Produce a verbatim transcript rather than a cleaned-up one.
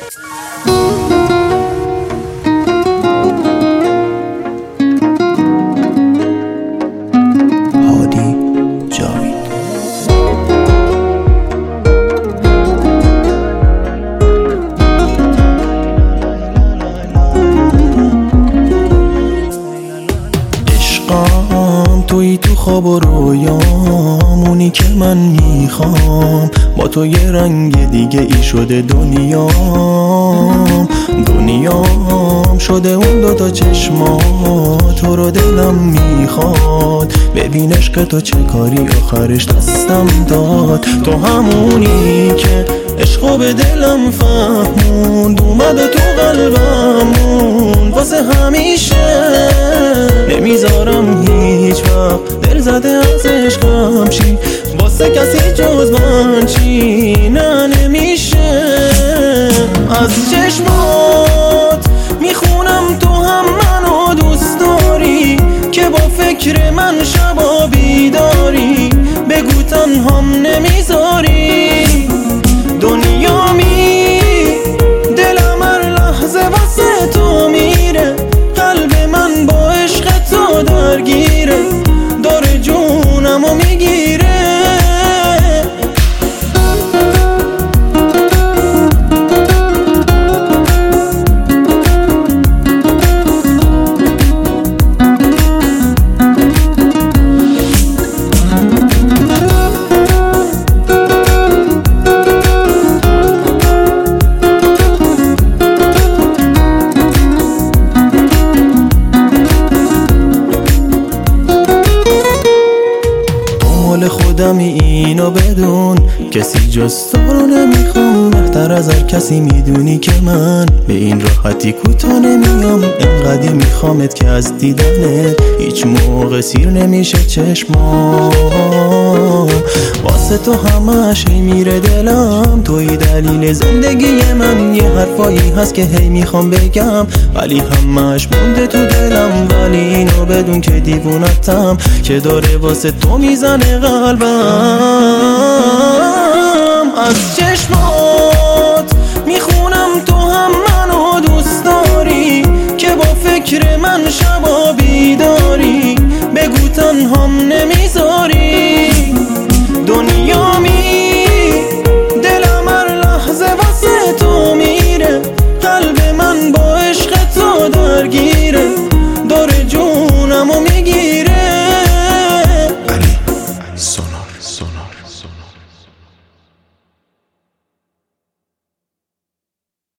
توی تو خواب و رویامونی که من میخوام، با تو یه رنگ دیگه ای شده دنیام. دنیام شده اون دوتا چشمات، تو رو دلم میخواد ببین عشق تو چه کاری آخرش دستم داد. تو همونی که عشقو به دلم فهموند، اومد و تو قلبمون واسه همیشه. نمیذارم هیچ وقت دل زده از عشقم چی، واسه کسی جز من چی، نه نمیشه. از چشمات میخونم تو هم منو دوست داری، که با فکر من شبا بیداری، بگو تنهام نمیذاری. دنیامی دلم هر لحظه واسه تو میره، قلب من با عشق تو درگیره، داره جونمو میگیره. خودمی اینو بدون، کسی جز تو رو نمیخوام. بهتر از هر کسی میدونی که من به این راحتی کوتاه نمیام. انقدی میخوامت که از دیدنت هیچ موقع سیر نمیشه چشمام. واسه تو همش هی میره دلم، توی دلیل زندگی من. یه حرفایی هست که هی میخوام بگم ولی همش مونده تو دلم. ولی اینو بدون که دیوونتم، که داره واسه تو میزنه قلبم. از چشمات میخونم تو هم منو دوست داری، که با فکر من شبا بیداری، بگو تنهام نمی